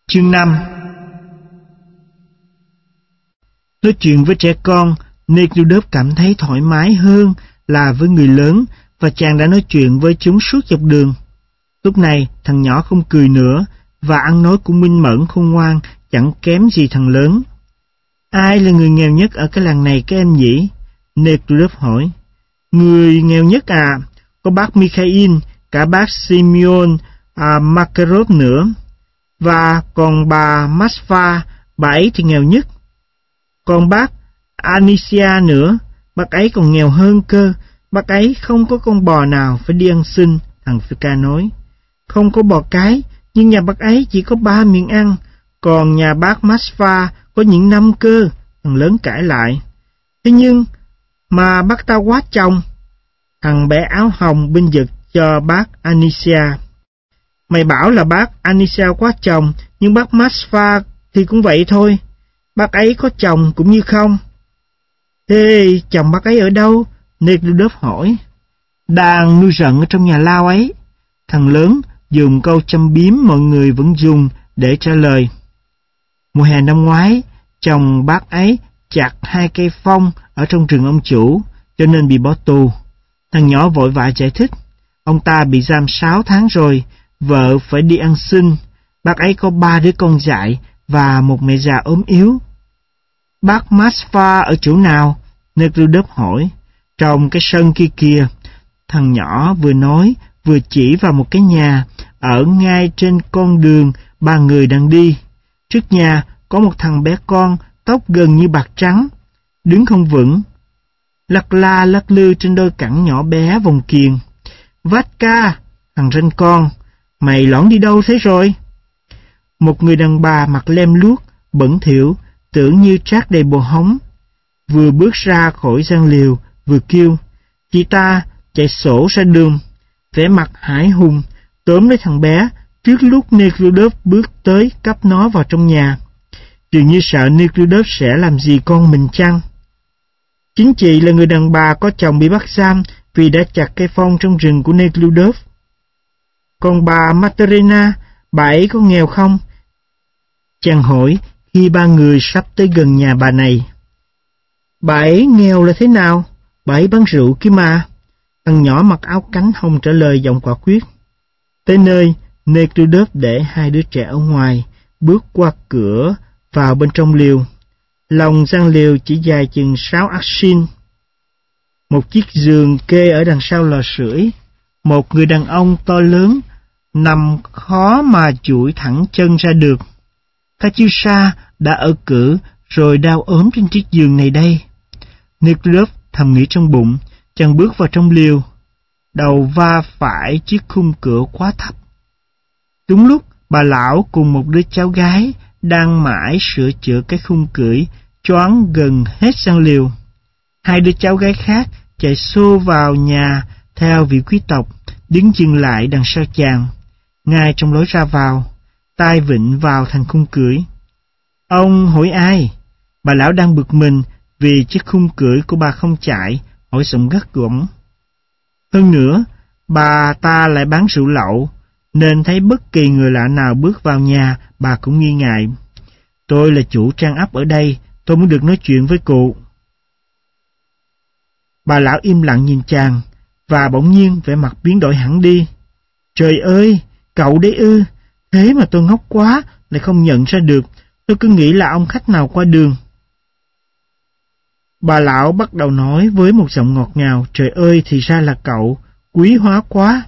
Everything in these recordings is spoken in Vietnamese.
Chương 5. Nói chuyện với trẻ con, Necludov cảm thấy thoải mái hơn là với người lớn, và chàng đã nói chuyện với chúng suốt dọc đường. Lúc này, thằng nhỏ không cười nữa, và ăn nói cũng minh mẫn khôn ngoan, chẳng kém gì thằng lớn. Ai là người nghèo nhất ở cái làng này các em nhỉ? Necludov hỏi. Người nghèo nhất à? Có bác Mikhail, cả bác Simeon Makarov nữa. Và còn bà Moskva, bà ấy thì nghèo nhất. Còn bác Anisia nữa, bác ấy còn nghèo hơn cơ. Bác ấy không có con bò nào phải đi ăn xin, thằng Fika nói. Không có bò cái, nhưng nhà bác ấy chỉ có 3 miệng ăn. Còn nhà bác Moskva có những 5 cơ, thằng lớn cãi lại. Thế nhưng, mà bác ta quá chồng. Thằng bé áo hồng binh vực cho bác Anisia. Mày bảo là bác Anisia quá chồng, nhưng bác Moskva thì cũng vậy thôi. Bác ấy có chồng cũng như không. Thế chồng bác ấy ở đâu? Necludov hỏi. Đang nuôi rận ở trong nhà lao ấy. Thằng lớn dùng câu châm biếm mọi người vẫn dùng để trả lời. Mùa hè năm ngoái, chồng bác ấy chặt 2 cây phong ở trong rừng ông chủ, cho nên bị bỏ tù. Thằng nhỏ vội vã giải thích. Ông ta bị giam 6 tháng rồi, vợ phải đi ăn xin. Bác ấy có 3 đứa con dại và một mẹ già ốm yếu. Bác Moskva ở chỗ nào? Necludov hỏi. Trong cái sân kia kìa. Thằng nhỏ vừa nói vừa chỉ vào một cái nhà ở ngay trên con đường 3 người đang đi. Trước nhà có một thằng bé con, tóc gần như bạc trắng, đứng không vững, lắc la lắc lư trên đôi cẳng nhỏ bé vòng kiềng. Vatka, thằng ranh con, mày lõn đi đâu thế rồi? Một người đàn bà mặt lem luốc, bẩn thỉu, tưởng như trát đầy bồ hóng, vừa bước ra khỏi gian liều, vừa kêu. Chị ta chạy sổ ra đường, vẻ mặt hãi hùng, tóm lấy thằng bé trước lúc Necludov bước tới cắp nó vào trong nhà. Dường như sợ Necludov sẽ làm gì con mình chăng? Chính chị là người đàn bà có chồng bị bắt giam vì đã chặt cây phong trong rừng của Necludov. Còn bà Materina, bà ấy có nghèo không? Chàng hỏi khi 3 người sắp tới gần nhà bà này. Bà ấy nghèo là thế nào? Bà ấy bán rượu kia mà. Thằng nhỏ mặc áo cánh hồng trả lời giọng quả quyết. Tới nơi, Necludov để 2 đứa trẻ ở ngoài, bước qua cửa vào bên trong liều. Lòng gian liều chỉ dài chừng 6 arsin. Một chiếc giường kê ở đằng sau lò sưởi. Một người đàn ông to lớn nằm khó mà duỗi thẳng chân ra được. Katyusha đã ở cữ rồi đau ốm trên chiếc giường này đây. Necludov thầm nghĩ trong bụng. Chàng bước vào trong liều, đầu va phải chiếc khung cửa quá thấp. Đúng lúc bà lão cùng một đứa cháu gái đang mãi sửa chữa cái khung cưỡi, choáng gần hết gian liều. 2 đứa cháu gái khác chạy xô vào nhà theo vị quý tộc, đứng dừng lại đằng sau chàng, ngay trong lối ra vào, tay vịn vào thành khung cưỡi. Ông hỏi ai? Bà lão đang bực mình vì chiếc khung cưỡi của bà không chạy, hỏi giọng gắt gỏng. Hơn nữa, bà ta lại bán rượu lậu, nên thấy bất kỳ người lạ nào bước vào nhà, bà cũng nghi ngại. Tôi là chủ trang ấp ở đây, tôi muốn được nói chuyện với cụ. Bà lão im lặng nhìn chàng, và bỗng nhiên vẻ mặt biến đổi hẳn đi. Trời ơi, cậu đấy ư? Thế mà tôi ngốc quá, lại không nhận ra được, tôi cứ nghĩ là ông khách nào qua đường. Bà lão bắt đầu nói với một giọng ngọt ngào, trời ơi, thì ra là cậu, quý hóa quá.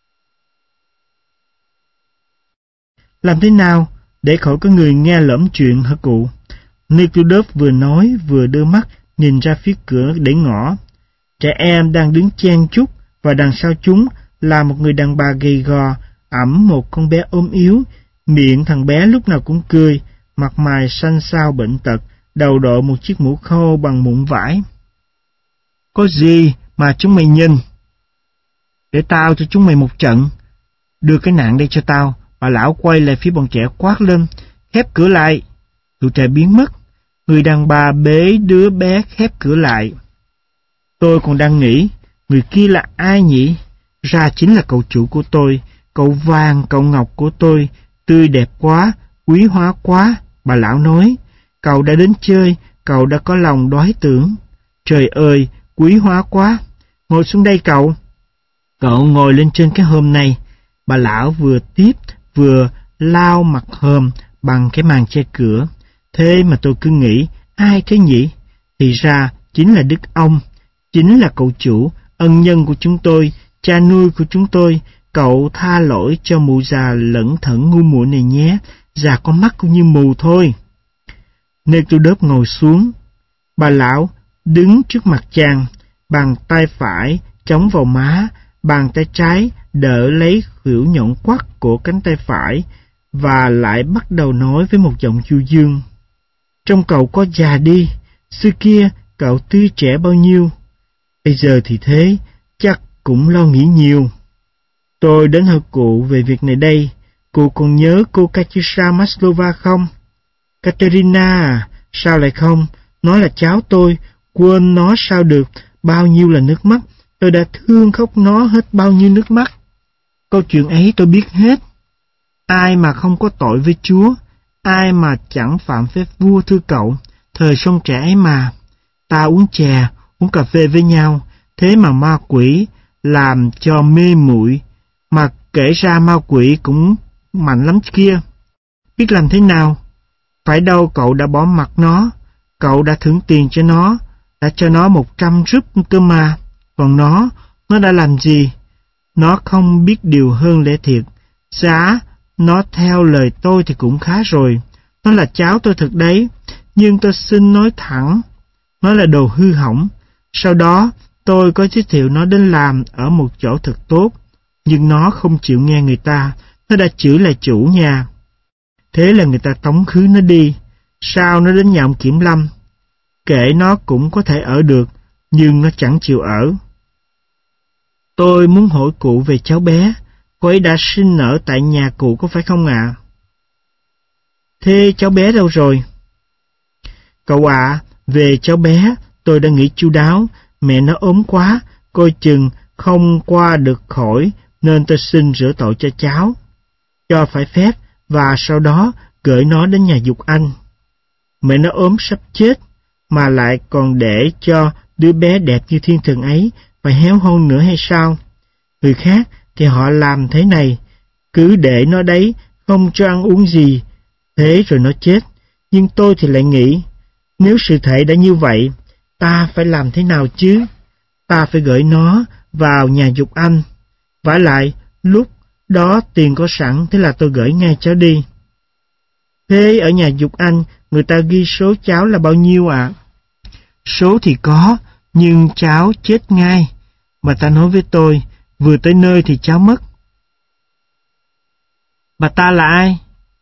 Làm thế nào để khỏi có người nghe lỡm chuyện hả cụ? Necludov vừa nói vừa đưa mắt nhìn ra phía cửa để ngõ. Trẻ em đang đứng chen chúc, và đằng sau chúng là một người đàn bà gầy gò, ẵm một con bé ốm yếu. Miệng thằng bé lúc nào cũng cười, mặt mày xanh xao bệnh tật, đầu đội một chiếc mũ khô bằng mụn vải. Có gì mà chúng mày nhìn? Để tao cho chúng mày một trận. Đưa cái nạn đây cho tao. Bà lão quay lại phía bọn trẻ quát lên. Khép cửa lại. Tụi trẻ biến mất. Người đàn bà bế đứa bé khép cửa lại. Tôi còn đang nghĩ, người kia là ai nhỉ? Ra chính là cậu chủ của tôi, cậu vàng cậu ngọc của tôi, tươi đẹp quá, quý hóa quá, bà lão nói. Cậu đã đến chơi, cậu đã có lòng đoái tưởng. Trời ơi, quý hóa quá. Ngồi xuống đây cậu. Cậu ngồi lên trên cái hòm này. Bà lão vừa tiếp vừa lau mặt hòm bằng cái màn che cửa. Thế mà tôi cứ nghĩ, ai thế nhỉ? Thì ra chính là Đức ông, chính là cậu chủ, ân nhân của chúng tôi, cha nuôi của chúng tôi. Cậu tha lỗi cho mụ già lẩn thẩn ngu muội này nhé, già con mắt cũng như mù thôi. Nectodop ngồi xuống. Bà lão đứng trước mặt chàng, bàn tay phải chống vào má, bàn tay trái đỡ lấy khuỷu nhọn quắt của cánh tay phải, và lại bắt đầu nói với một giọng du dương. Trông cậu có già đi, xưa kia cậu tươi trẻ bao nhiêu. Bây giờ thì thế, chắc cũng lo nghĩ nhiều. Tôi đến hỏi cụ về việc này đây. Cụ còn nhớ cô Katyusha Maslova không? Katerina à, sao lại không? Nó là cháu tôi, quên nó sao được, bao nhiêu là nước mắt. Tôi đã thương khóc nó hết bao nhiêu nước mắt. Câu chuyện ấy tôi biết hết. Ai mà không có tội với Chúa, ai mà chẳng phạm phép vua thưa cậu, thời son trẻ ấy mà. Ta uống chè, uống cà phê với nhau, thế mà ma quỷ làm cho mê muội, mà kể ra ma quỷ cũng mạnh lắm kia. Biết làm thế nào? Phải đâu cậu đã bỏ mặc nó, cậu đã thưởng tiền cho nó, đã cho nó 100 rúp cơ mà. Còn nó đã làm gì? Nó không biết điều hơn lẽ thiệt. Giá nó theo lời tôi thì cũng khá rồi. Nó là cháu tôi thật đấy, nhưng tôi xin nói thẳng, nó là đồ hư hỏng. Sau đó tôi có giới thiệu nó đến làm ở một chỗ thật tốt, nhưng nó không chịu nghe người ta, nó đã chửi lại chủ nhà. Thế là người ta tống khứ nó đi. Sao nó đến nhà ông kiểm lâm? Kể nó cũng có thể ở được, nhưng nó chẳng chịu ở. Tôi muốn hỏi cụ về cháu bé. Cô ấy đã sinh nở tại nhà cụ có phải không ạ? Thế cháu bé đâu rồi? Cậu ạ, về cháu bé tôi đã nghĩ chu đáo. Mẹ nó ốm quá, coi chừng không qua được khỏi, nên tôi xin rửa tội cho cháu, cho phải phép, và sau đó gửi nó đến nhà Dục Anh. Mẹ nó ốm sắp chết, mà lại còn để cho đứa bé đẹp như thiên thần ấy phải héo hon nữa hay sao? Người khác thì họ làm thế này, cứ để nó đấy, không cho ăn uống gì, thế rồi nó chết. Nhưng tôi thì lại nghĩ, nếu sự thể đã như vậy, ta phải làm thế nào chứ? Ta phải gửi nó vào nhà Dục Anh. Vả lại, lúc đó tiền có sẵn, thế là tôi gửi ngay cháu đi. Thế ở nhà Dục Anh, người ta ghi số cháu là bao nhiêu ạ? Số thì có, nhưng cháu chết ngay. Bà ta nói với tôi, vừa tới nơi thì cháu mất. Bà ta là ai?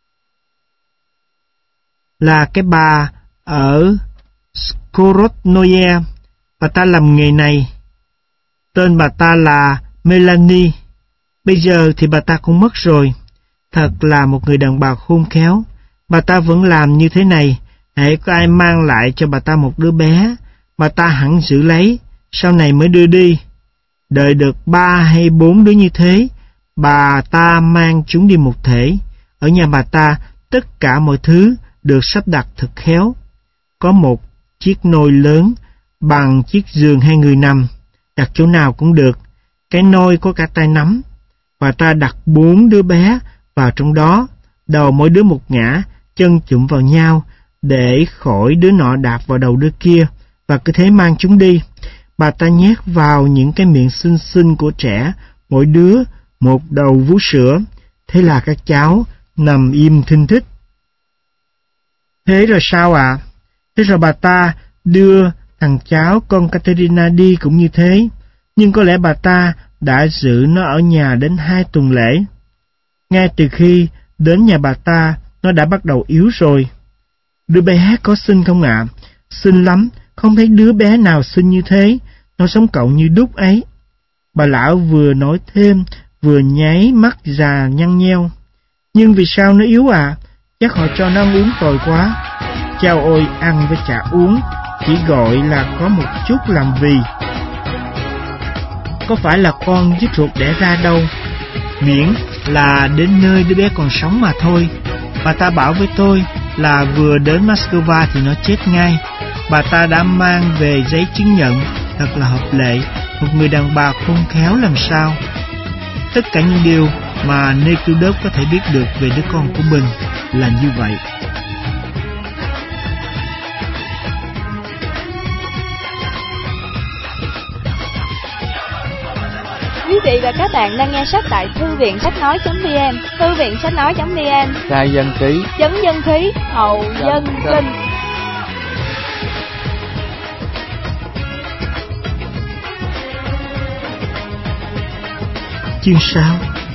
Là cái bà ở Skorodnoye. Bà ta làm nghề này. Tên bà ta là Melanie. Bây giờ thì bà ta cũng mất rồi. Thật là một người đàn bà khôn khéo. Bà ta vẫn làm như thế này. Hễ có ai mang lại cho bà ta một đứa bé, bà ta hẳn giữ lấy, sau này mới đưa đi. Đợi được 3 hay 4 đứa như thế, bà ta mang chúng đi một thể. Ở nhà bà ta, tất cả mọi thứ được sắp đặt thật khéo. Có một chiếc nôi lớn bằng chiếc giường 2 người nằm, đặt chỗ nào cũng được. Cái nôi có cả tay nắm. Bà ta đặt 4 đứa bé vào trong đó, đầu mỗi đứa một ngã, chân chụm vào nhau, để khỏi đứa nọ đạp vào đầu đứa kia, và cứ thế mang chúng đi. Bà ta nhét vào những cái miệng xinh xinh của trẻ, mỗi đứa một đầu vú sữa. Thế là các cháu nằm im thinh thích. Thế rồi sao ạ? Thế rồi bà ta đưa thằng cháu con Katerina đi cũng như thế. Nhưng có lẽ bà ta đã giữ nó ở nhà đến 2 tuần lễ. Ngay từ khi đến nhà bà ta, nó đã bắt đầu yếu rồi. Đứa bé có xinh không ạ? Xinh lắm, không thấy đứa bé nào xinh như thế. Nó sống cậu như đúc ấy. Bà lão vừa nói thêm, vừa nháy mắt già nhăn nheo. Nhưng vì sao nó yếu ạ? Chắc họ cho nó ăn uống tồi quá. Chao ôi, ăn với chả uống, chỉ gọi là có một chút làm vì. Có phải là con dứt ruột đẻ ra đâu, miễn là đến nơi đứa bé còn sống mà thôi. Bà ta bảo với tôi là vừa đến Moscow thì nó chết ngay. Bà ta đã mang về giấy chứng nhận, thật là hợp lệ, một người đàn bà khôn khéo làm sao. Tất cả những điều mà Nekhludoff có thể biết được về đứa con của mình là như vậy. Quý vị và các bạn đang nghe sách tại Thư viện Sách Nói.vn. Thư viện Sách Nói.vn. Khai dân ký, Chấn dân khí, hậu dân sinh. Chương 6.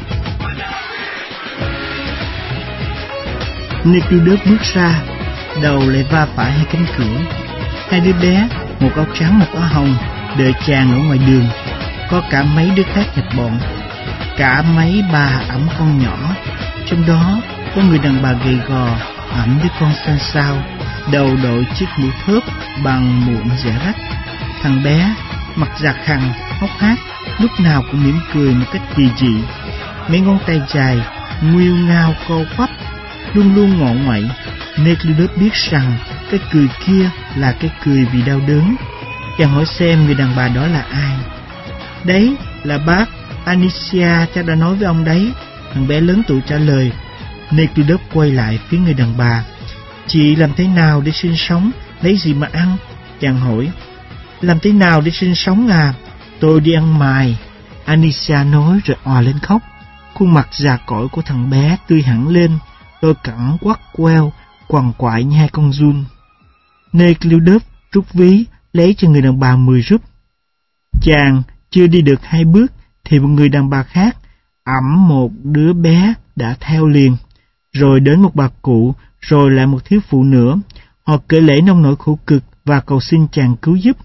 Nekhludoff bước ra, đầu lại va phải hai cánh cửa. Hai đứa bé, một áo trắng một áo hồng, đợi chàng ở ngoài đường. Có cả mấy đứa khác nhập bọn, cả mấy bà ẵm con nhỏ. Trong đó có người đàn bà gầy gò ẵm đứa con xanh xao, đầu đội chiếc mũ thớp bằng mụn rẻ rách. Thằng bé mặt già khăn, hốc hác, lúc nào cũng mỉm cười một cách kỳ dị. Mấy ngón tay dài, nguêu ngao co quắp, luôn luôn ngọ ngoậy. Nekhludoff biết rằng cái cười kia là cái cười vì đau đớn. Chàng hỏi xem người đàn bà đó là ai. Đấy là bác Anicia, chắc đã nói với ông đấy. Thằng bé lớn tuổi trả lời. Nekhludoff quay lại phía người đàn bà. Chị làm thế nào để sinh sống, lấy gì mà ăn? Chàng hỏi. Làm thế nào để sinh sống à? Tôi đi ăn mài. Anicia nói rồi òa lên khóc. Khuôn mặt già cỗi của thằng bé tươi hẳn lên. Tôi cẳng quắt queo, quằn quại như hai con giun. Nekhludoff rút ví, lấy cho người đàn bà 10 rúp. Chàng chưa đi được 2 bước thì một người đàn bà khác ẵm một đứa bé đã theo liền, rồi đến một bà cụ, rồi lại một thiếu phụ nữa. Họ kể lể nông nỗi khổ cực và cầu xin chàng cứu giúp.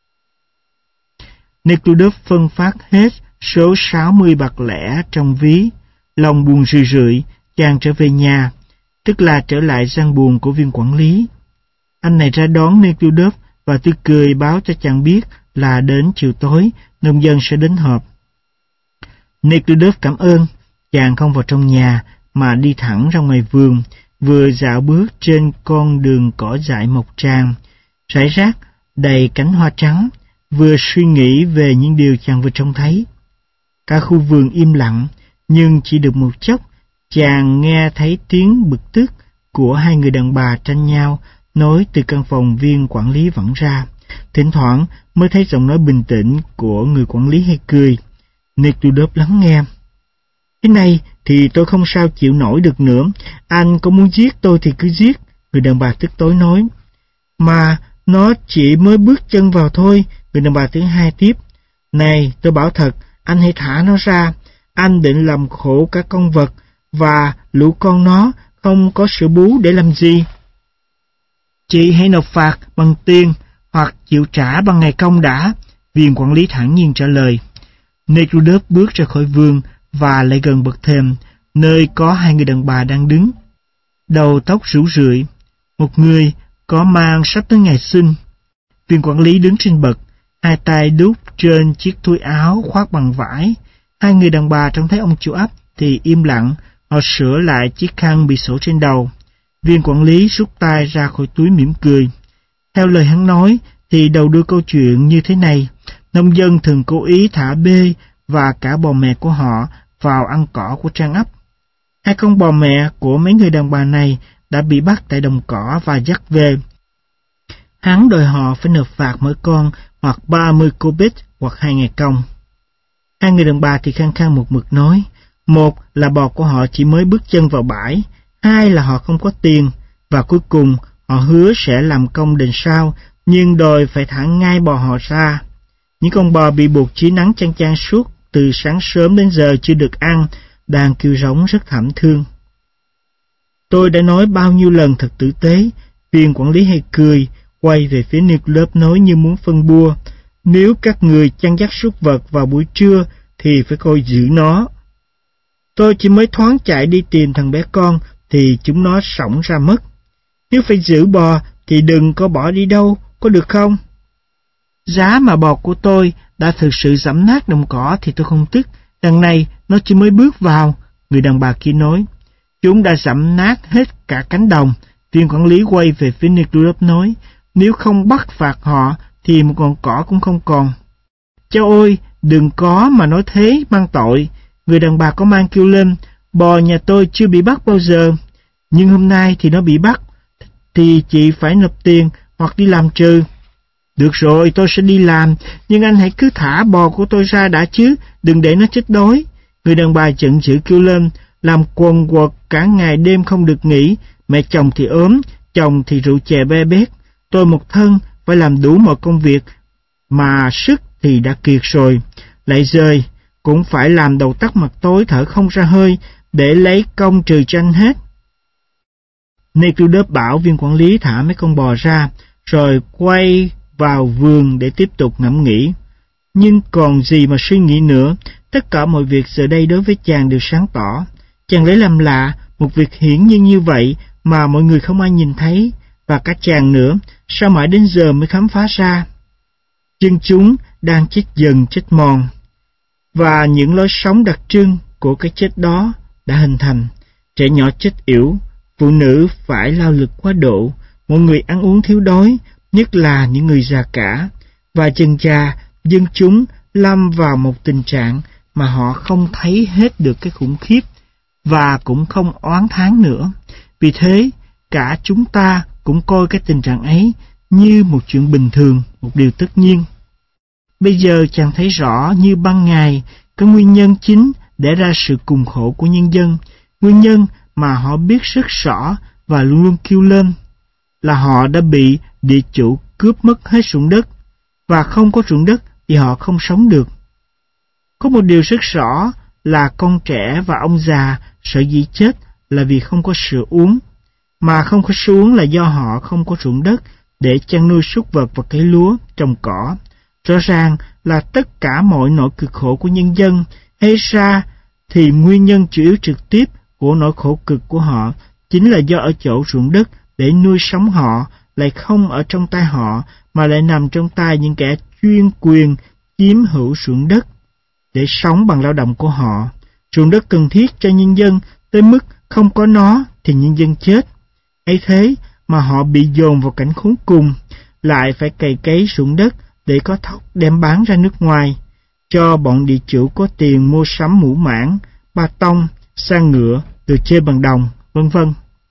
Nekhludoff phân phát hết số 60 bạc lẻ trong ví. Lòng buồn rười rượi, chàng trở về nhà, tức là trở lại gian buồng của viên quản lý. Anh này ra đón Nekhludoff và tươi cười báo cho chàng biết là đến chiều tối nông dân sẽ đến họp. Nekhludoff cảm ơn. Chàng không vào trong nhà mà đi thẳng ra ngoài vườn, vừa dạo bước trên con đường cỏ dại mọc tràn, rải rác đầy cánh hoa trắng, vừa suy nghĩ về những điều chàng vừa trông thấy. Cả khu vườn im lặng, nhưng chỉ được một chốc, chàng nghe thấy tiếng bực tức của hai người đàn bà tranh nhau nói từ căn phòng viên quản lý vẳng ra. Thỉnh thoảng mới thấy giọng nói bình tĩnh của người quản lý hay cười. Nekhludoff lắng nghe. Thế này thì tôi không sao chịu nổi được nữa. Anh có muốn giết tôi thì cứ giết. Người đàn bà tức tối nói. Mà nó chỉ mới bước chân vào thôi. Người đàn bà thứ hai tiếp. Này, tôi bảo thật, anh hãy thả nó ra. Anh định làm khổ cả con vật, và lũ con nó không có sữa bú để làm gì. Chị hãy nộp phạt bằng tiền, hoặc chịu trả bằng ngày công đã. Viên quản lý thản nhiên trả lời. Nekhludoff bước ra khỏi vườn và lại gần bậc thềm, nơi có hai người đàn bà đang đứng. Đầu tóc rủ rượi, một người có mang sắp tới ngày sinh. Viên quản lý đứng trên bậc, hai tay đút trên chiếc túi áo khoác bằng vải. Hai người đàn bà trông thấy ông chủ ấp thì im lặng, họ sửa lại chiếc khăn bị xổ trên đầu. Viên quản lý rút tay ra khỏi túi mỉm cười. Theo lời hắn nói thì đầu đuôi câu chuyện như thế này. Nông dân thường cố ý thả bê và cả bò mẹ của họ vào ăn cỏ của trang ấp. Hai con bò mẹ của mấy người đàn bà này đã bị bắt tại đồng cỏ và dắt về. Hắn đòi họ phải nộp phạt mỗi con hoặc 30 kopek hoặc 2 ngày công. Hai người đàn bà thì khăng khăng một mực nói, một là bò của họ chỉ mới bước chân vào bãi, hai là họ không có tiền, và cuối cùng họ hứa sẽ làm công đền sau, nhưng đòi phải thả ngay bò họ ra. Những con bò bị buộc dưới nắng chang chang suốt từ sáng sớm đến giờ chưa được ăn, đang kêu rống rất thảm thương. Tôi đã nói bao nhiêu lần thật tử tế. Viên quản lý hay cười, quay về phía Nekhludoff nói như muốn phân bua. Nếu các người chăn dắt súc vật vào buổi trưa thì phải coi giữ nó. Tôi chỉ mới thoáng chạy đi tìm thằng bé con thì chúng nó xổng ra mất. Nếu phải giữ bò thì đừng có bỏ đi đâu, có được không? Giá mà bò của tôi đã thực sự giẫm nát đồng cỏ thì tôi không tức. Đằng này nó chỉ mới bước vào, người đàn bà kia nói. Chúng đã giẫm nát hết cả cánh đồng. Viên quản lý quay về phía Nicodemus nói, nếu không bắt phạt họ thì một ngọn cỏ cũng không còn. Cháu ơi, đừng có mà nói thế mang tội. Người đàn bà có mang kêu lên, bò nhà tôi chưa bị bắt bao giờ, nhưng hôm nay thì nó bị bắt, thì chị phải nộp tiền hoặc đi làm trừ. Được rồi, tôi sẽ đi làm, nhưng anh hãy cứ thả bò của tôi ra đã chứ, đừng để nó chết đói. Người đàn bà giận dữ kêu lên, làm quần quật cả ngày đêm không được nghỉ, mẹ chồng thì ốm, chồng thì rượu chè be bét. Tôi một thân phải làm đủ mọi công việc, mà sức thì đã kiệt rồi. Lại rời, cũng phải làm đầu tắt mặt tối thở không ra hơi, để lấy công trừ cho anh hết. Nicodemus bảo viên quản lý thả mấy con bò ra, rồi quay vào vườn để tiếp tục ngẫm nghĩ. Nhưng còn gì mà suy nghĩ nữa, tất cả mọi việc giờ đây đối với chàng đều sáng tỏ. Chàng lấy làm lạ, một việc hiển nhiên như vậy mà mọi người không ai nhìn thấy, và cả chàng nữa, sao mãi đến giờ mới khám phá ra. Dân chúng đang chết dần chết mòn, và những lối sống đặc trưng của cái chết đó đã hình thành. Trẻ nhỏ chết yểu, phụ nữ phải lao lực quá độ, mọi người ăn uống thiếu đói, nhất là những người già cả, và dần dà dân chúng lâm vào một tình trạng mà họ không thấy hết được cái khủng khiếp và cũng không oán thán nữa. Vì thế, cả chúng ta cũng coi cái tình trạng ấy như một chuyện bình thường, một điều tất nhiên. Bây giờ chàng thấy rõ như ban ngày cái nguyên nhân chính để ra sự cùng khổ của nhân dân, nguyên nhân mà họ biết rất rõ và luôn luôn kêu lên, là họ đã bị địa chủ cướp mất hết ruộng đất, và không có ruộng đất thì họ không sống được. Có một điều rất rõ là con trẻ và ông già sợ dĩ chết là vì không có sữa uống, mà không có sữa uống là do họ không có ruộng đất để chăn nuôi súc vật và cấy lúa, trồng cỏ. Rõ ràng là tất cả mọi nỗi cực khổ của nhân dân, hay ra thì nguyên nhân chủ yếu trực tiếp của nỗi khổ cực của họ chính là do ở chỗ ruộng đất để nuôi sống họ lại không ở trong tay họ, mà lại nằm trong tay những kẻ chuyên quyền chiếm hữu ruộng đất để sống bằng lao động của họ. Ruộng đất cần thiết cho nhân dân tới mức không có nó thì nhân dân chết. Ấy thế mà họ bị dồn vào cảnh khốn cùng, lại phải cày cấy ruộng đất để có thóc đem bán ra nước ngoài, cho bọn địa chủ có tiền mua sắm mũ mãng, ba tông, xe ngựa, đồ chơi bằng đồng, vân vân.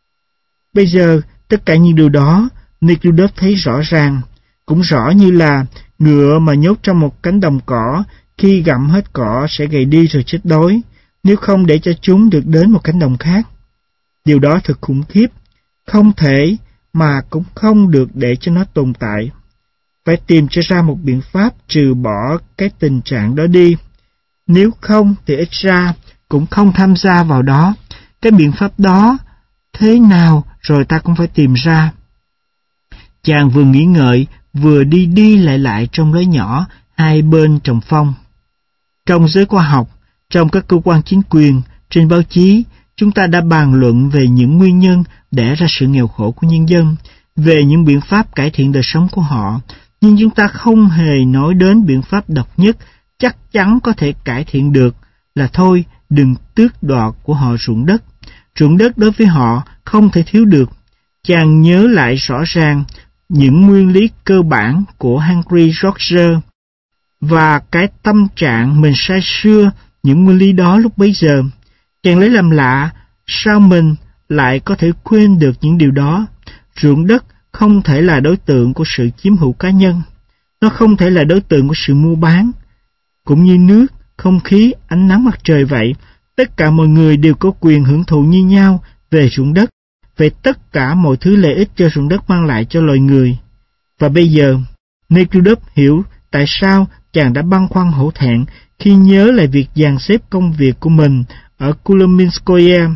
Bây giờ, tất cả những điều đó, Nicodemus thấy rõ ràng, cũng rõ như là ngựa mà nhốt trong một cánh đồng cỏ, khi gặm hết cỏ sẽ gầy đi rồi chết đói, nếu không để cho chúng được đến một cánh đồng khác. Điều đó thật khủng khiếp, không thể mà cũng không được để cho nó tồn tại. Phải tìm cho ra một biện pháp trừ bỏ cái tình trạng đó đi. Nếu không thì ít ra cũng không tham gia vào đó. Cái biện pháp đó thế nào rồi ta cũng phải tìm ra. Chàng vừa nghĩ ngợi, vừa đi đi lại trong lối nhỏ hai bên trồng phong. Trong giới khoa học, trong các cơ quan chính quyền, trên báo chí, chúng ta đã bàn luận về những nguyên nhân đẻ ra sự nghèo khổ của nhân dân, về những biện pháp cải thiện đời sống của họ, nhưng chúng ta không hề nói đến biện pháp độc nhất chắc chắn có thể cải thiện được, là thôi đừng tước đoạt của họ ruộng đất. Ruộng đất đối với họ không thể thiếu được. Chàng nhớ lại rõ ràng những nguyên lý cơ bản của Henry Roger và cái tâm trạng mình say sưa những nguyên lý đó lúc bấy giờ. Chàng lấy làm lạ sao mình lại có thể quên được những điều đó. Ruộng đất không thể là đối tượng của sự chiếm hữu cá nhân. Nó không thể là đối tượng của sự mua bán. Cũng như nước, không khí, ánh nắng mặt trời vậy, tất cả mọi người đều có quyền hưởng thụ như nhau về ruộng đất, về tất cả mọi thứ lợi ích cho ruộng đất mang lại cho loài người. Và bây giờ, Nicodemus hiểu tại sao chàng đã băn khoăn hổ thẹn khi nhớ lại việc dàn xếp công việc của mình ở Kolominskoye.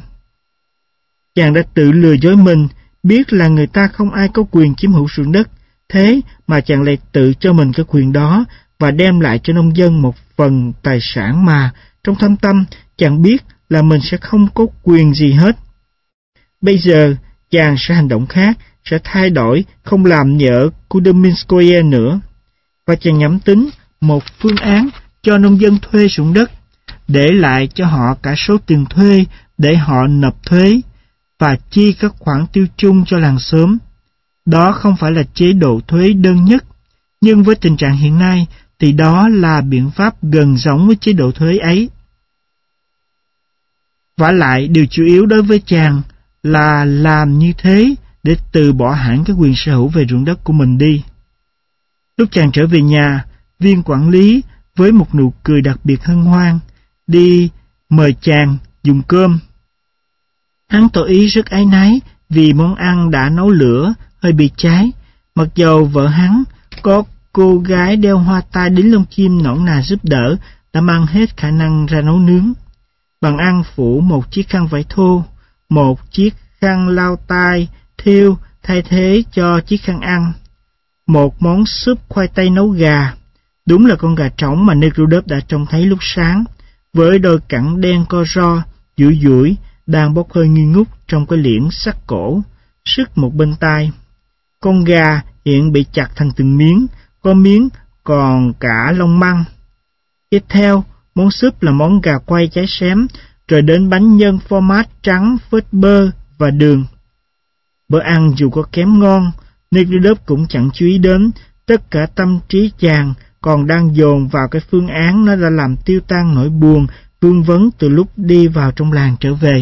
Chàng đã tự lừa dối mình, biết là người ta không ai có quyền chiếm hữu ruộng đất, thế mà chàng lại tự cho mình cái quyền đó và đem lại cho nông dân một phần tài sản mà trong thâm tâm chàng biết là mình sẽ không có quyền gì hết. Bây giờ chàng sẽ hành động khác, sẽ thay đổi, không làm như ở Kolominskoye nữa. Và chàng nhắm tính một phương án cho nông dân thuê ruộng đất, để lại cho họ cả số tiền thuê để họ nộp thuế, và chi các khoản tiêu chung cho làng xóm. Đó không phải là chế độ thuế đơn nhất, nhưng với tình trạng hiện nay thì đó là biện pháp gần giống với chế độ thuế ấy. Vả lại, điều chủ yếu đối với chàng là làm như thế để từ bỏ hẳn cái quyền sở hữu về ruộng đất của mình đi. Lúc chàng trở về nhà, viên quản lý với một nụ cười đặc biệt hân hoan đi mời chàng dùng cơm. Hắn tỏ ý rất áy náy vì món ăn đã nấu lửa hơi bị cháy, mặc dầu vợ hắn có cô gái đeo hoa tai đính lông chim nõn nà giúp đỡ đã mang hết khả năng ra nấu nướng. Bàn ăn phủ một chiếc khăn vải thô, một chiếc khăn lau tai thêu thay thế cho chiếc khăn ăn, một món súp khoai tây nấu gà, đúng là con gà trống mà Nekhludoff đã trông thấy lúc sáng, với đôi cẳng đen co ro, dũi dũi, đang bốc hơi nghi ngút trong cái liễn sắt cổ, sức một bên tai. Con gà hiện bị chặt thành từng miếng, có miếng còn cả lông măng. Tiếp theo, món súp là món gà quay cháy xém, rồi đến bánh nhân format trắng phết bơ và đường. Bữa ăn dù có kém ngon, Nekhludoff cũng chẳng chú ý đến, tất cả tâm trí chàng còn đang dồn vào cái phương án nó đã làm tiêu tan nỗi buồn vương vấn từ lúc đi vào trong làng trở về.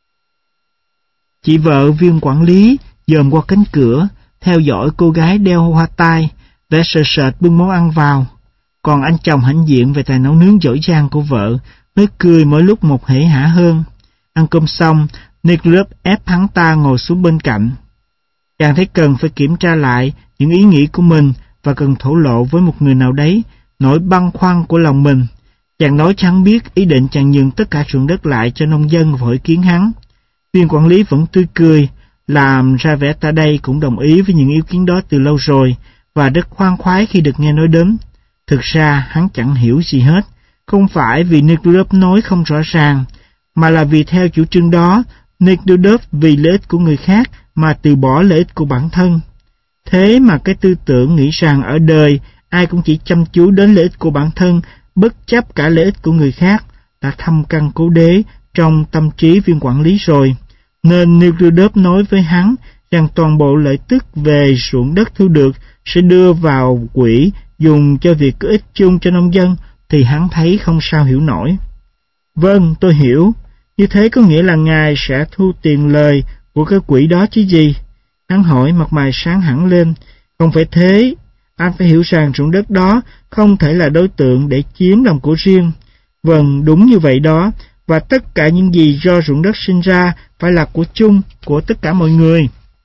Chị vợ viên quản lý dòm qua cánh cửa, theo dõi cô gái đeo hoa tai, vẻ sợ sệt bưng món ăn vào. Còn anh chồng hãnh diện về tài nấu nướng giỏi giang của vợ, mới cười mỗi lúc một hể hả hơn. Ăn cơm xong, Nekhludoff ép hắn ta ngồi xuống bên cạnh. Chàng thấy cần phải kiểm tra lại những ý nghĩ của mình và cần thổ lộ với một người nào đấy nỗi băn khoăn của lòng mình. Chàng nói cho hắn biết ý định chàng nhường tất cả ruộng đất lại cho nông dân và hội kiến hắn. Viên quản lý vẫn tươi cười, làm ra vẻ ta đây cũng đồng ý với những ý kiến đó từ lâu rồi và rất khoan khoái khi được nghe nói đến. Thực ra hắn chẳng hiểu gì hết, không phải vì Nekhludoff nói không rõ ràng, mà là vì theo chủ trương đó, Nekhludoff vì lợi ích của người khác mà từ bỏ lợi ích của bản thân. Thế mà cái tư tưởng nghĩ rằng ở đời ai cũng chỉ chăm chú đến lợi ích của bản thân, bất chấp cả lợi ích của người khác, đã thâm căn cố đế trong tâm trí viên quản lý rồi. Nên Nekhludoff nói với hắn rằng toàn bộ lợi tức về ruộng đất thu được sẽ đưa vào quỹ dùng cho việc có ích chung cho nông dân, thì hắn thấy không sao hiểu nổi. Vâng, tôi hiểu. Như thế có nghĩa là ngài sẽ thu tiền lời của cái quỹ đó chứ gì? Hắn hỏi, mặt mày sáng hẳn lên. Không phải thế, anh phải hiểu rằng ruộng đất đó không thể là đối tượng để chiếm làm của riêng. Vâng, đúng như vậy đó, và tất cả những gì do ruộng đất sinh ra phải là của chung, của tất cả mọi người.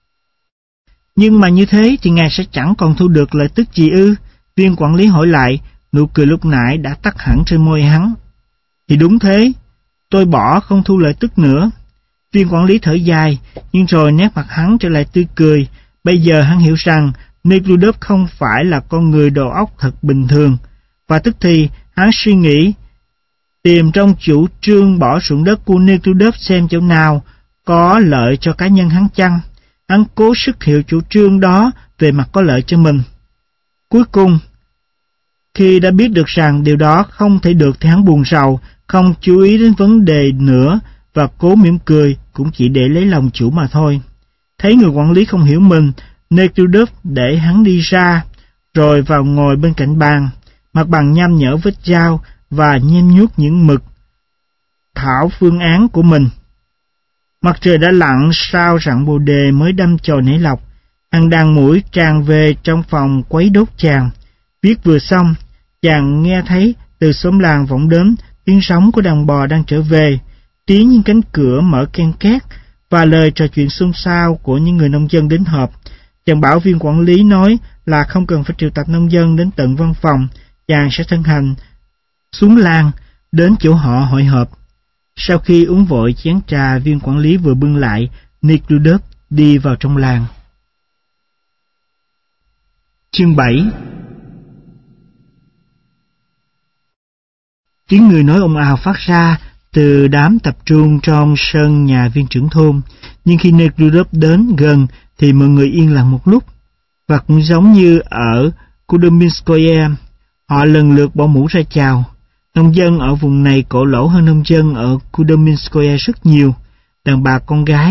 Nhưng mà như thế thì ngài sẽ chẳng còn thu được lợi tức gì ư? Viên quản lý hỏi lại, nụ cười lúc nãy đã tắt hẳn trên môi hắn. Thì đúng thế, tôi bỏ không thu lợi tức nữa. Viên quản lý thở dài, nhưng rồi nét mặt hắn trở lại tươi cười. Bây giờ hắn hiểu rằng Nekhludoff không phải là con người đầu óc thật bình thường. Và tức thì hắn suy nghĩ, tìm trong chủ trương bỏ ruộng đất của Nekhludoff xem chỗ nào có lợi cho cá nhân hắn chăng. Hắn cố sức hiểu chủ trương đó về mặt có lợi cho mình. Cuối cùng, khi đã biết được rằng điều đó không thể được thì hắn buồn rầu, không chú ý đến vấn đề nữa và cố mỉm cười cũng chỉ để lấy lòng chủ mà thôi. Thấy người quản lý không hiểu mình, Nekhludoff để hắn đi ra, rồi vào ngồi bên cạnh bàn, mặt bàn nham nhở vết dao và nhem nhuốc những mực thảo phương án của mình. Mặt trời đã lặn sau rặng bồ đề mới đâm chồi nảy lọc. Hắn đàn mũi tràn về trong phòng quấy đốt chàng. Viết vừa xong, chàng nghe thấy từ xóm làng vọng đến tiếng sóng của đàn bò đang trở về, tiếng những cánh cửa mở ken két và lời trò chuyện xôn xao của những người nông dân đến họp. Chàng bảo viên quản lý nói là không cần phải triệu tập nông dân đến tận văn phòng, chàng sẽ thân hành xuống làng đến chỗ họ hội họp. Sau khi uống vội chén trà viên quản lý vừa bưng lại, Nekhludoff đi vào trong làng. Chương 7. Tiếng người nói ồn ào phát ra từ đám tập trung trong sân nhà viên trưởng thôn, nhưng khi Nekhludoff đến gần thì mọi người yên lặng một lúc. Và cũng giống như ở Kudominskoye, họ lần lượt bỏ mũ ra chào. Nông dân ở vùng này cổ lỗ hơn nông dân ở Kudominskoye rất nhiều. Đàn bà con gái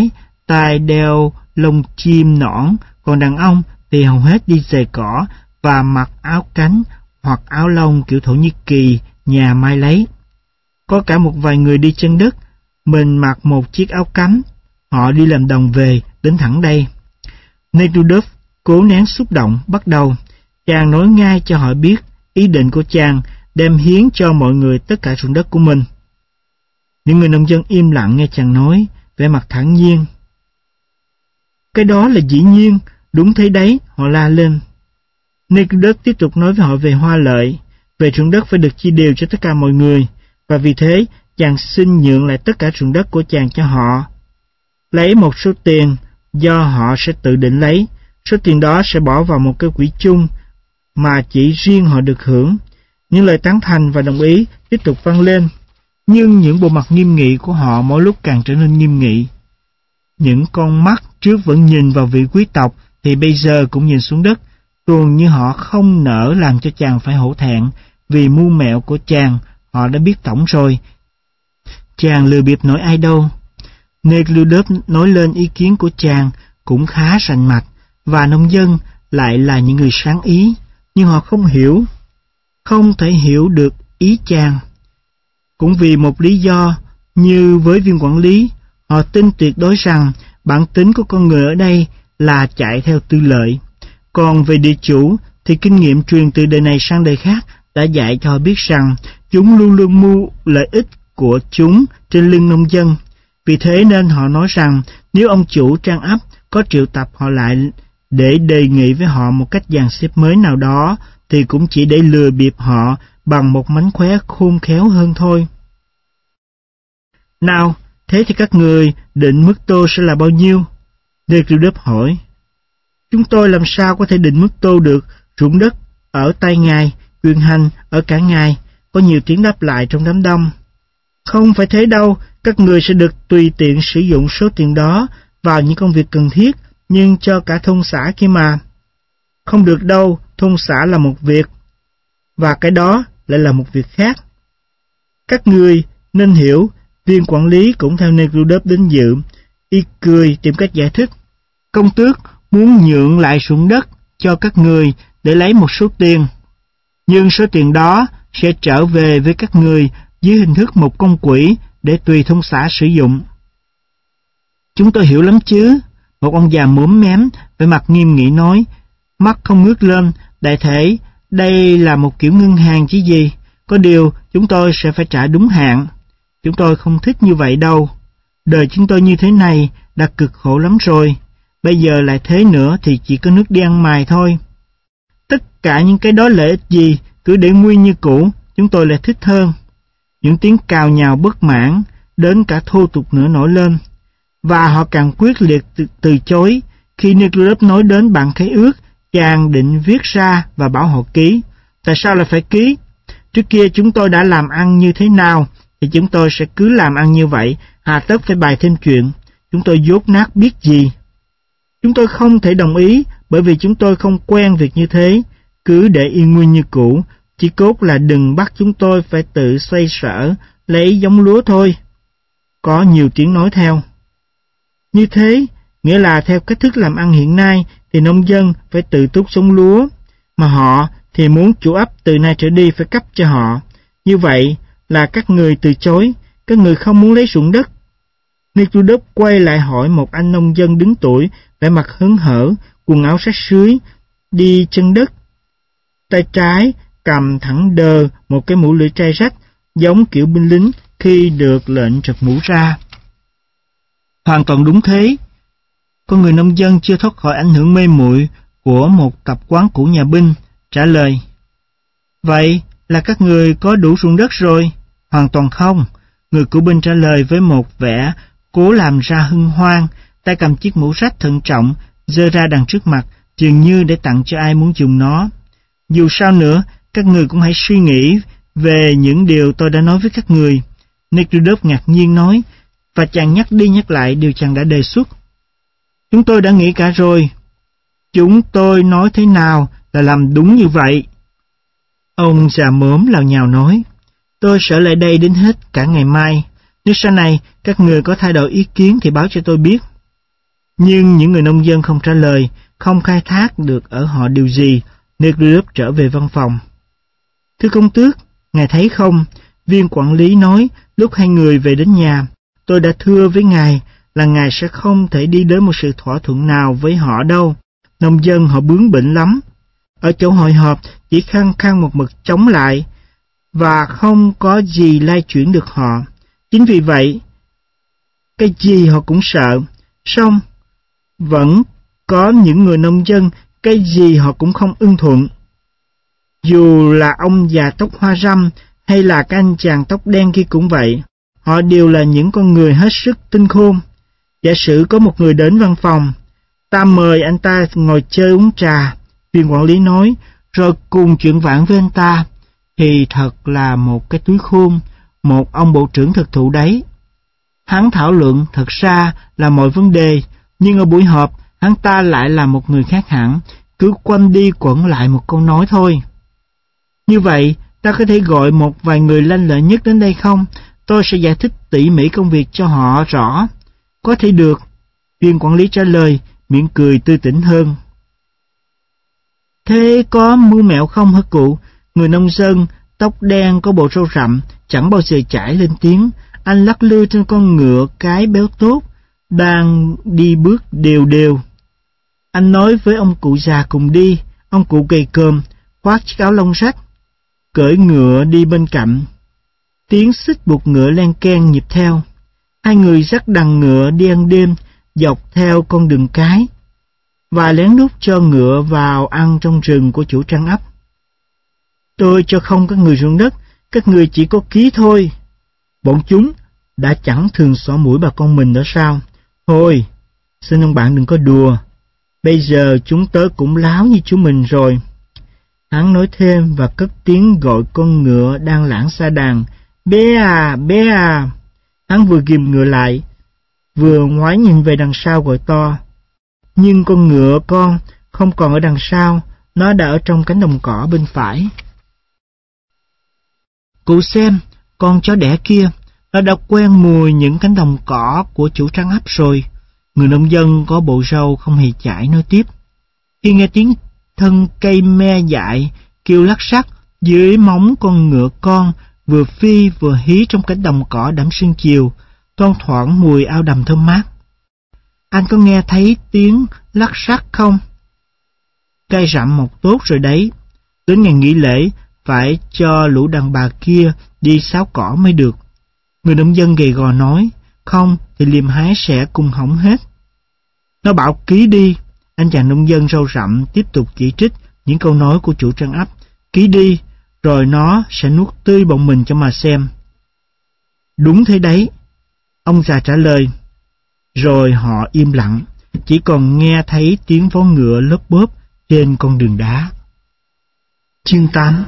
tai đeo lông chim nõn, còn đàn ông thì hầu hết đi giày cỏ và mặc áo cánh hoặc áo lông kiểu Thổ Nhĩ Kỳ nhà may lấy. Có cả một vài người đi chân đất, mình mặc một chiếc áo cắm, họ đi làm đồng về, đến thẳng đây. Nekhludoff cố nén xúc động, bắt đầu. Chàng nói ngay cho họ biết ý định của chàng đem hiến cho mọi người tất cả ruộng đất của mình. Những người nông dân im lặng nghe chàng nói, vẻ mặt thản nhiên. Cái đó là dĩ nhiên, đúng thế đấy, họ la lên. Nekhludoff tiếp tục nói với họ về hoa lợi, về ruộng đất phải được chia đều cho tất cả mọi người, và vì thế chàng xin nhượng lại tất cả ruộng đất của chàng cho họ. Lấy một số tiền do họ sẽ tự định lấy, số tiền đó sẽ bỏ vào một cái quỹ chung mà chỉ riêng họ được hưởng. Những lời tán thành và đồng ý tiếp tục vang lên, nhưng những bộ mặt nghiêm nghị của họ mỗi lúc càng trở nên nghiêm nghị. Những con mắt trước vẫn nhìn vào vị quý tộc thì bây giờ cũng nhìn xuống đất, tuồn như họ không nỡ làm cho chàng phải hổ thẹn vì mưu mẹo của chàng. Họ đã biết tổng rồi, chàng lừa bịp nổi ai đâu. Nekhludoff nói lên ý kiến của chàng cũng khá rành mạch, và nông dân lại là những người sáng ý, nhưng họ không thể hiểu được ý chàng. Cũng vì một lý do, như với viên quản lý, họ tin tuyệt đối rằng bản tính của con người ở đây là chạy theo tư lợi. Còn về địa chủ thì kinh nghiệm truyền từ đời này sang đời khác đã dạy cho họ biết rằng chúng luôn luôn mưu lợi ích của chúng trên lưng nông dân. Vì thế nên họ nói rằng nếu ông chủ Trang ấp có triệu tập họ lại để đề nghị với họ một cách dàn xếp mới nào đó, thì cũng chỉ để lừa bịp họ bằng một mánh khóe khôn khéo hơn thôi. Nào, thế thì các người định mức tô sẽ là bao nhiêu? Nekhludoff hỏi. Chúng tôi làm sao có thể định mức tô được, ruộng đất ở tay ngài, quyền hành ở cả ngài, có nhiều tiếng đáp lại trong đám đông. Không phải thế đâu, các người sẽ được tùy tiện sử dụng số tiền đó vào những công việc cần thiết, nhưng cho cả thôn xã kia mà. Không được đâu, thôn xã là một việc, và cái đó lại là một việc khác. Các người nên hiểu, viên quản lý cũng theo Nekhludoff đến dự, y cười tìm cách giải thích. Công tước muốn nhượng lại ruộng đất cho các người để lấy một số tiền, nhưng số tiền đó sẽ trở về với các người dưới hình thức một công quỹ để tùy thôn xã sử dụng. Chúng tôi hiểu lắm chứ, một ông già mốm mém, vẻ mặt nghiêm nghị nói, mắt không ngước lên, đại thể đây là một kiểu ngân hàng chứ gì, có điều chúng tôi sẽ phải trả đúng hạn. Chúng tôi không thích như vậy đâu, đời chúng tôi như thế này đã cực khổ lắm rồi, bây giờ lại thế nữa thì chỉ có nước đi ăn mài thôi. Tất cả những cái đó lợi ích gì, cứ để nguyên như cũ, chúng tôi lại thích hơn. Những tiếng cào nhào bất mãn, đến cả thô tục nữa nổi lên, và họ càng quyết liệt từ chối. Khi Nekhludoff nói đến bản khế ước, chàng định viết ra và bảo họ ký. Tại sao lại phải ký? Trước kia chúng tôi đã làm ăn như thế nào, thì chúng tôi sẽ cứ làm ăn như vậy, hà tất phải bày thêm chuyện. Chúng tôi dốt nát biết gì. Chúng tôi không thể đồng ý, bởi vì chúng tôi không quen việc như thế. Cứ để yên nguyên như cũ, chỉ cốt là đừng bắt chúng tôi phải tự xoay sở, lấy giống lúa thôi. Có nhiều tiếng nói theo. Như thế, nghĩa là theo cách thức làm ăn hiện nay, thì nông dân phải tự túc giống lúa, mà họ thì muốn chủ ấp từ nay trở đi phải cấp cho họ. Như vậy là các người từ chối, các người không muốn lấy ruộng đất. Nekhludoff quay lại hỏi một anh nông dân đứng tuổi, vẻ mặt hớn hở, quần áo rách rưới, đi chân đất. Tay trái cầm thẳng đờ một cái mũ lưỡi trai rách, giống kiểu binh lính khi được lệnh trật mũ ra. Hoàn toàn đúng thế. Con người nông dân chưa thoát khỏi ảnh hưởng mê muội của một tập quán của nhà binh, trả lời. Vậy là các người có đủ ruộng đất rồi? Hoàn toàn không. Người của binh trả lời với một vẻ cố làm ra hân hoan, tay cầm chiếc mũ rách thận trọng, giơ ra đằng trước mặt, dường như để tặng cho ai muốn dùng nó. Dù sao nữa, các người cũng hãy suy nghĩ về những điều tôi đã nói với các người. Nekhludoff ngạc nhiên nói, và chàng nhắc đi nhắc lại điều chàng đã đề xuất. Chúng tôi đã nghĩ cả rồi. Chúng tôi nói thế nào là làm đúng như vậy. Ông già mớm lào nhào nói, tôi sẽ lại đây đến hết cả ngày mai. Nếu sau này các người có thay đổi ý kiến thì báo cho tôi biết. Nhưng những người nông dân không trả lời, không khai thác được ở họ điều gì. Nekhludoff trở về văn phòng. Thưa công tước, ngài thấy không, viên quản lý nói lúc hai người về đến nhà, tôi đã thưa với ngài là ngài sẽ không thể đi đến một sự thỏa thuận nào với họ đâu. Nông dân họ bướng bỉnh lắm. Ở chỗ hội họp chỉ khăng khăng một mực chống lại và không có gì lay chuyển được họ. Chính vì vậy, cái gì họ cũng sợ. Song vẫn có những người nông dân cái gì họ cũng không ưng thuận. Dù là ông già tóc hoa râm hay là cái anh chàng tóc đen kia cũng vậy. Họ đều là những con người hết sức tinh khôn. Giả sử có một người đến văn phòng, ta mời anh ta ngồi chơi uống trà, viên quản lý nói, rồi cùng chuyện vãn với anh ta, thì thật là một cái túi khôn, một ông bộ trưởng thực thụ đấy. Hắn thảo luận thật ra là mọi vấn đề, nhưng ở buổi họp, hắn ta lại là một người khác hẳn, cứ quanh đi quẩn lại một câu nói thôi. Như vậy, ta có thể gọi một vài người lanh lợi nhất đến đây không? Tôi sẽ giải thích tỉ mỉ công việc cho họ rõ. Có thể được, viên quản lý trả lời, miệng cười tươi tỉnh hơn. Thế có mưu mẹo không hả cụ? Người nông dân, tóc đen có bộ râu rậm, chẳng bao giờ chải lên tiếng. Anh lắc lư trên con ngựa cái béo tốt, đang đi bước đều đều. Anh nói với ông cụ già cùng đi, ông cụ gầy còm, khoác chiếc áo lông rách, cưỡi ngựa đi bên cạnh. Tiếng xích buộc ngựa len keng nhịp theo. Hai người dắt đằng ngựa đi ăn đêm, dọc theo con đường cái, và lén lút cho ngựa vào ăn trong rừng của chủ trang ấp. Tôi cho không các người ruộng đất, các người chỉ có ký thôi. Bọn chúng đã chẳng thường xỏ mũi bà con mình nữa sao? Thôi, xin ông bạn đừng có đùa. Bây giờ chúng tớ cũng láo như chú mình rồi. Hắn nói thêm và cất tiếng gọi con ngựa đang lãng xa đàn. Bé à, bé à. Hắn vừa ghìm ngựa lại, vừa ngoái nhìn về đằng sau gọi to. Nhưng con ngựa con không còn ở đằng sau, nó đã ở trong cánh đồng cỏ bên phải. Cụ xem, con chó đẻ kia, nó đã quen mùi những cánh đồng cỏ của chủ trang ấp rồi. Người nông dân có bộ râu không hề chải nói tiếp. Khi nghe tiếng thân cây me dại kêu lắc xắc dưới móng con ngựa con vừa phi vừa hí trong cánh đồng cỏ đẫm sương chiều, thoang thoảng mùi ao đầm thơm mát. Anh có nghe thấy tiếng lắc xắc không? Cây rậm mọc tốt rồi đấy. Đến ngày nghỉ lễ phải cho lũ đàn bà kia đi xáo cỏ mới được. Người nông dân gầy gò nói, không thì liềm hái sẽ cùng hỏng hết. Nó bảo ký đi. Anh chàng nông dân râu rậm tiếp tục chỉ trích những câu nói của chủ trang ấp. Ký đi, rồi nó sẽ nuốt tươi bọn mình cho mà xem. Đúng thế đấy, ông già trả lời. Rồi họ im lặng, chỉ còn nghe thấy tiếng vó ngựa lốp bốp trên con đường đá. Chương 8.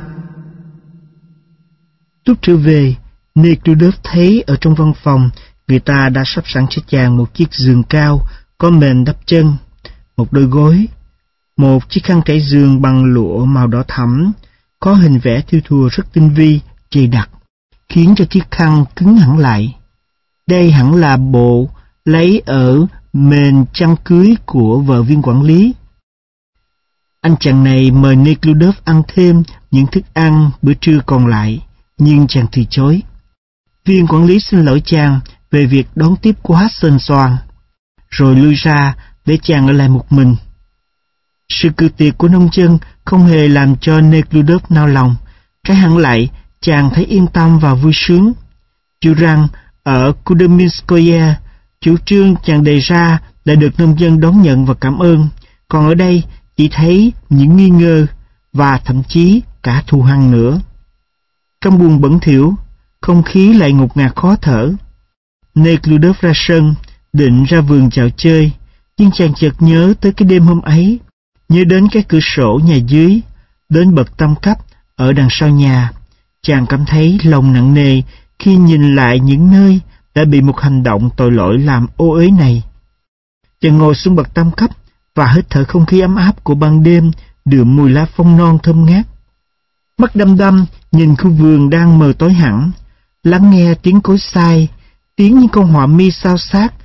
Lúc trở về, Nekhludoff thấy ở trong văn phòng người ta đã sắp sẵn cho chàng một chiếc giường cao có mền đắp chân, một đôi gối, một chiếc khăn trải giường bằng lụa màu đỏ thẫm, có hình vẽ thêu thùa rất tinh vi, dày đặc, khiến cho chiếc khăn cứng hẳn lại. Đây hẳn là bộ lấy ở mền chăn cưới của vợ viên quản lý. Anh chàng này mời Nekhludoff ăn thêm những thức ăn bữa trưa còn lại, nhưng chàng từ chối. Viên quản lý xin lỗi chàng về việc đón tiếp quá sên soang, rồi lui ra để chàng ở lại một mình. Sự cự tuyệt của nông dân không hề làm cho Nekhludoff nao lòng, trái hẳn lại chàng thấy yên tâm và vui sướng. Dù rằng ở Kuderminskoye, chủ trương chàng đề ra đã được nông dân đón nhận và cảm ơn, còn ở đây chỉ thấy những nghi ngờ và thậm chí cả thù hằn nữa. Trong buồng bẩn thỉu, không khí lại ngột ngạt khó thở. Nekhludoff ra sân, định ra vườn dạo chơi, nhưng chàng chợt nhớ tới cái đêm hôm ấy, nhớ đến cái cửa sổ nhà dưới, đến bậc tam cấp ở đằng sau nhà. Chàng cảm thấy lòng nặng nề khi nhìn lại những nơi đã bị một hành động tội lỗi làm ô uế này. Chàng ngồi xuống bậc tam cấp và hít thở không khí ấm áp của ban đêm, đượm mùi lá phong non thơm ngát. Mắt đăm đăm nhìn khu vườn đang mờ tối hẳn, lắng nghe tiếng cối xay, tiếng những con họa mi xao xát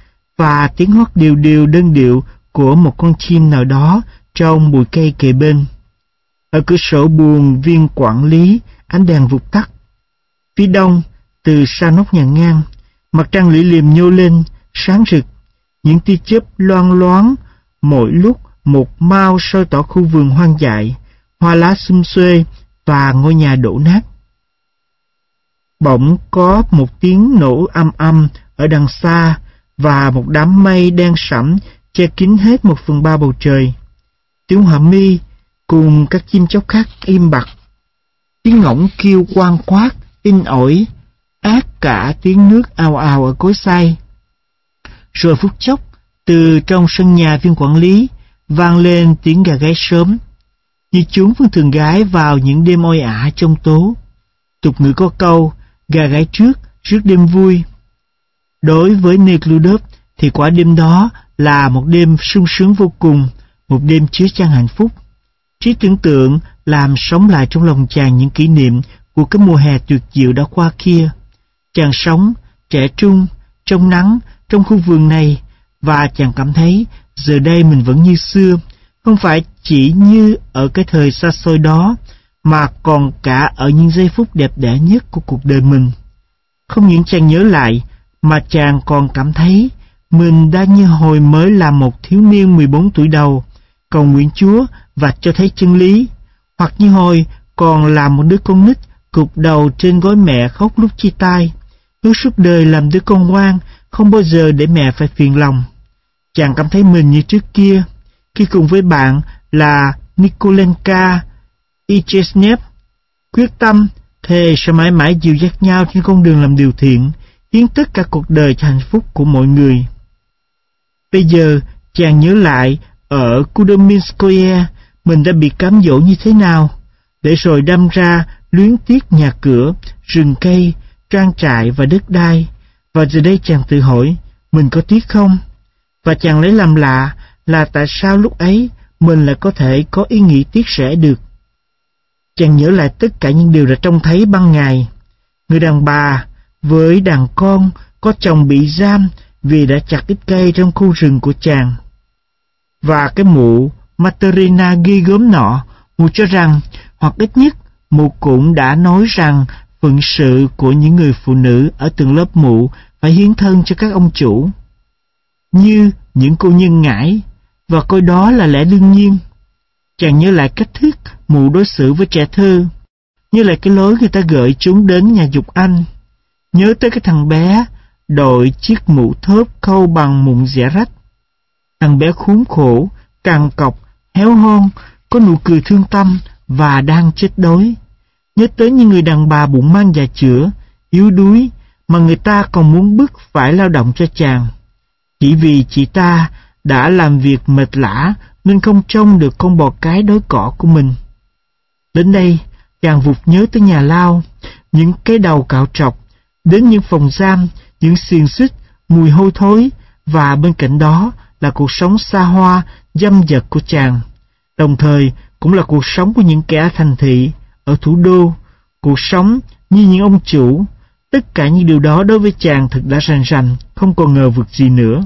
và tiếng hót đều đều đơn điệu của một con chim nào đó trong bụi cây kề bên. Ở cửa sổ buồng viên quản lý, ánh đèn vụt tắt. Phía đông, từ xa nóc nhà ngang, mặt trăng lưỡi liềm nhô lên, sáng rực. Những tia chớp loang loáng, mỗi lúc một mau soi tỏ khu vườn hoang dại, hoa lá xum xuê và ngôi nhà đổ nát. Bỗng có một tiếng nổ âm âm ở đằng xa, và một đám mây đen sẫm che kín hết 1/3 bầu trời. Tiếng họa mi cùng các chim chóc khác im bặt. Tiếng ngỗng kêu quang quát, in ỏi, át cả tiếng nước ào ào ở cối xay. Rồi phút chốc, từ trong sân nhà viên quản lý vang lên tiếng gà gáy sớm, như chúng vẫn thường gái vào những đêm oi ả trong tố. Tục ngữ có câu, gà gáy trước, rước đêm vui. Đối với Nekhludoff thì quả đêm đó là một đêm sung sướng vô cùng, một đêm chứa chan hạnh phúc. Trí tưởng tượng làm sống lại trong lòng chàng những kỷ niệm của cái mùa hè tuyệt diệu đã qua kia. Chàng sống, trẻ trung, trong nắng, trong khu vườn này, và chàng cảm thấy giờ đây mình vẫn như xưa, không phải chỉ như ở cái thời xa xôi đó, mà còn cả ở những giây phút đẹp đẽ nhất của cuộc đời mình. Không những chàng nhớ lại, mà chàng còn cảm thấy mình đã như hồi mới là một thiếu niên 14 tuổi đầu, cầu nguyện Chúa và cho thấy chân lý, hoặc như hồi còn là một đứa con nít cụp đầu trên gối mẹ khóc lúc chia tay, ước suốt đời làm đứa con ngoan, không bao giờ để mẹ phải phiền lòng. Chàng cảm thấy mình như trước kia, khi cùng với bạn là Nikolenka Ichesnev quyết tâm thề sẽ mãi mãi dìu dắt nhau trên con đường làm điều thiện, hiến tất cả cuộc đời cho hạnh phúc của mọi người. Bây giờ chàng nhớ lại ở Kudominskoye mình đã bị cám dỗ như thế nào, để rồi đâm ra luyến tiếc nhà cửa, rừng cây, trang trại và đất đai. Và giờ đây chàng tự hỏi, mình có tiếc không? Và chàng lấy làm lạ là tại sao lúc ấy mình lại có thể có ý nghĩ tiếc rẻ được. Chàng nhớ lại tất cả những điều đã trông thấy ban ngày. Người đàn bà với đàn con có chồng bị giam vì đã chặt ít cây trong khu rừng của chàng. Và cái mụ Materina ghi gớm nọ, mụ cho rằng, hoặc ít nhất mụ cũng đã nói rằng phận sự của những người phụ nữ ở từng lớp mụ phải hiến thân cho các ông chủ, như những cô nhân ngãi, và coi đó là lẽ đương nhiên. Chàng nhớ lại cách thức mụ đối xử với trẻ thơ, nhớ lại cái lối người ta gợi chúng đến nhà dục anh, nhớ tới cái thằng bé đội chiếc mũ thớp khâu bằng mụn dẻ rách. Thằng bé khốn khổ, cằn cọc, héo hon, có nụ cười thương tâm và đang chết đói. Nhớ tới những người đàn bà bụng mang dạ chữa, yếu đuối, mà người ta còn muốn bức phải lao động cho chàng. Chỉ vì chị ta đã làm việc mệt lả nên không trông được con bò cái đói cỏ của mình. Đến đây, chàng vụt nhớ tới nhà lao, những cái đầu cạo trọc, đến những phòng giam, những xiềng xích, mùi hôi thối, và bên cạnh đó là cuộc sống xa hoa, dâm dật của chàng. Đồng thời cũng là cuộc sống của những kẻ thành thị, ở thủ đô, cuộc sống như những ông chủ. Tất cả những điều đó đối với chàng thực đã rành rành, không còn ngờ vực gì nữa.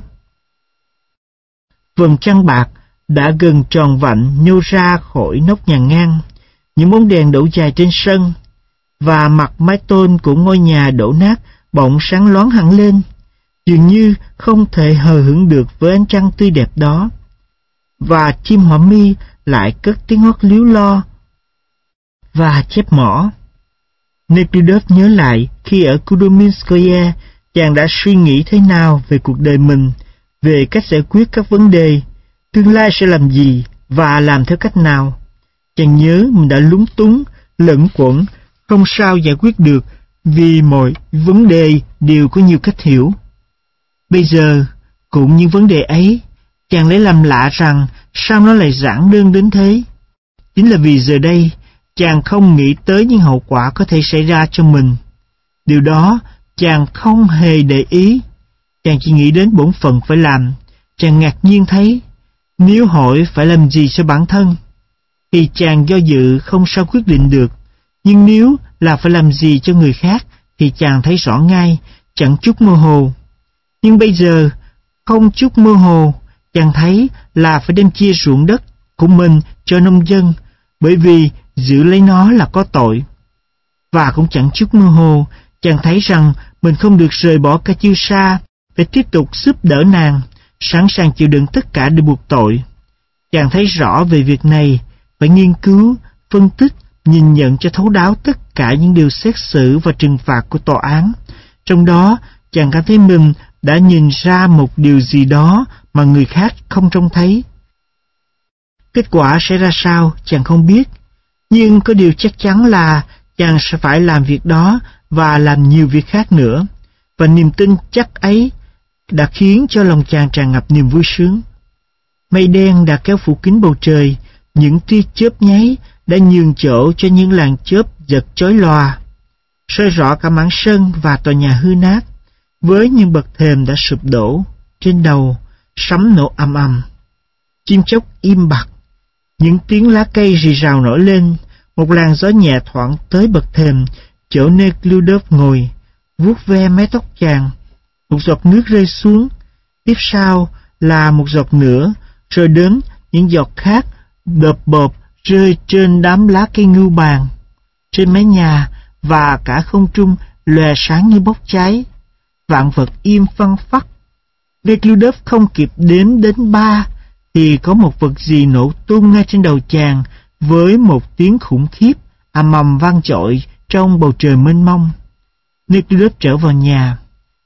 Vầng trăng bạc đã gần tròn vạnh nhô ra khỏi nóc nhà ngang, những bóng đèn đổ dài trên sân, và mặt mái tôn của ngôi nhà đổ nát bỗng sáng loáng hẳn lên, dường như không thể hờ hững được với ánh trăng tươi đẹp đó. Và chim họa mi lại cất tiếng hót líu lo và chép mỏ. Nekhludoff nhớ lại khi ở Kudominskoye, chàng đã suy nghĩ thế nào về cuộc đời mình, về cách giải quyết các vấn đề, tương lai sẽ làm gì và làm theo cách nào. Chàng nhớ mình đã lúng túng, lẫn quẩn, không sao giải quyết được vì mọi vấn đề đều có nhiều cách hiểu. Bây giờ, cũng như vấn đề ấy, chàng lấy làm lạ rằng sao nó lại giản đơn đến thế. Chính là vì giờ đây, chàng không nghĩ tới những hậu quả có thể xảy ra cho mình. Điều đó chàng không hề để ý. Chàng chỉ nghĩ đến bổn phận phải làm. Chàng ngạc nhiên thấy, nếu hỏi phải làm gì cho bản thân, thì chàng do dự không sao quyết định được. Nhưng nếu là phải làm gì cho người khác, thì chàng thấy rõ ngay, chẳng chút mơ hồ. Nhưng bây giờ, Không chút mơ hồ, chàng thấy là phải đem chia ruộng đất của mình cho nông dân, bởi vì giữ lấy nó là có tội. Và cũng chẳng chút mơ hồ, chàng thấy rằng mình không được rời bỏ Katyusha, phải tiếp tục giúp đỡ nàng, sẵn sàng chịu đựng tất cả để buộc tội. Chàng thấy rõ về việc này, phải nghiên cứu, phân tích, nhìn nhận cho thấu đáo tất cả những điều xét xử và trừng phạt của tòa án. Trong đó, chàng cảm thấy mình đã nhìn ra một điều gì đó mà người khác không trông thấy. Kết quả sẽ ra sao, chàng không biết. Nhưng có điều chắc chắn là chàng sẽ phải làm việc đó và làm nhiều việc khác nữa. Và niềm tin chắc ấy đã khiến cho lòng chàng tràn ngập niềm vui sướng. Mây đen đã kéo phủ kín bầu trời, những tia chớp nháy đã nhường chỗ cho những làn chớp giật chói lòa, soi rõ cả mảng sân và tòa nhà hư nát, với những bậc thềm đã sụp đổ. Trên đầu, sấm nổ ầm ầm. Chim chóc im bặt, những tiếng lá cây rì rào nổi lên, một làn gió nhẹ thoảng tới bậc thềm, chỗ nơi Nekhludoff ngồi, vuốt ve mái tóc chàng. Một giọt nước rơi xuống, tiếp sau là một giọt nữa, rồi đến những giọt khác đợp bợp rơi trên đám lá cây ngưu bàn, trên mái nhà và cả không trung lòe sáng như bốc cháy. Vạn vật im phăng phắc. Nekhludoff không kịp đếm đến 3 thì có một vật gì nổ tung ngay trên đầu chàng với một tiếng khủng khiếp ầm ầm vang dội trong bầu trời mênh mông. Nekhludoff trở vào nhà.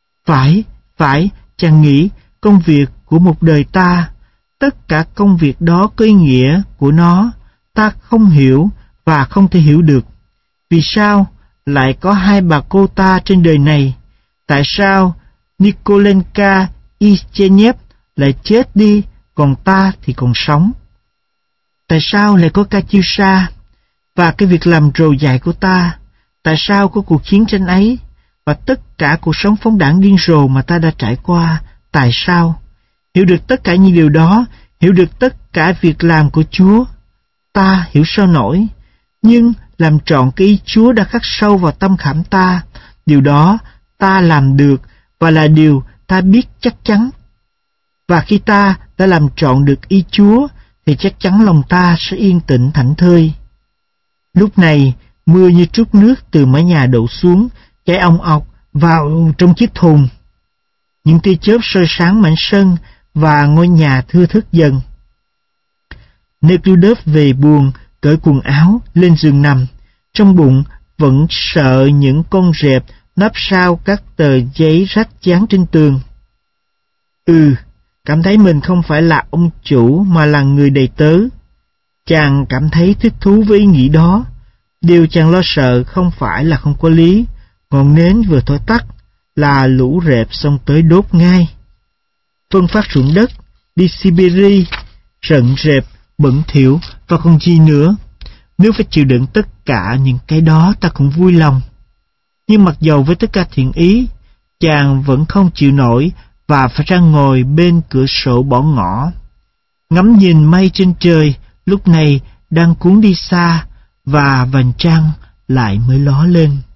Phải, chàng nghĩ, công việc của một đời ta, tất cả công việc đó có ý nghĩa của nó, ta không hiểu và không thể hiểu được. Vì sao lại có hai bà cô ta trên đời này? Tại sao Nikolenka Ichenev lại chết đi, còn ta thì còn sống? Tại sao lại có Katyusha và cái việc làm rồ dại của ta? Tại sao có cuộc chiến tranh ấy và tất cả cuộc sống phóng đãng điên rồ mà ta đã trải qua? Tại sao? Hiểu được tất cả những điều đó, hiểu được tất cả việc làm của Chúa, ta hiểu sao nổi. Nhưng làm trọn cái ý Chúa đã khắc sâu vào tâm khảm ta, điều đó ta làm được và là điều ta biết chắc chắn. Và khi ta đã làm trọn được ý Chúa thì chắc chắn lòng ta sẽ yên tĩnh thảnh thơi. Lúc này mưa như trút nước từ mái nhà đổ xuống, chảy ong ọc vào trong chiếc thùng. Những tia chớp soi sáng mảnh sân và ngôi nhà thưa thớt dần. Nekhludoff về buồng, cởi quần áo, lên giường nằm. Trong bụng vẫn sợ những con rệp nấp sau các tờ giấy rách dán trên tường. Cảm thấy mình không phải là ông chủ mà là người đầy tớ. Chàng cảm thấy thích thú với ý nghĩ đó. Điều chàng lo sợ không phải là không có lý. Ngọn nến vừa thổi tắt là lũ rệp xông tới đốt ngay. Phân phát ruộng đất, đi Siberia, rận rệp, bẩn thỉu và còn gì nữa. Nếu phải chịu đựng tất cả những cái đó ta cũng vui lòng. Nhưng mặc dầu với tất cả thiện ý, chàng vẫn không chịu nổi và phải ra ngồi bên cửa sổ bỏ ngỏ, ngắm nhìn mây trên trời lúc này đang cuốn đi xa và vầng trăng lại mới ló lên.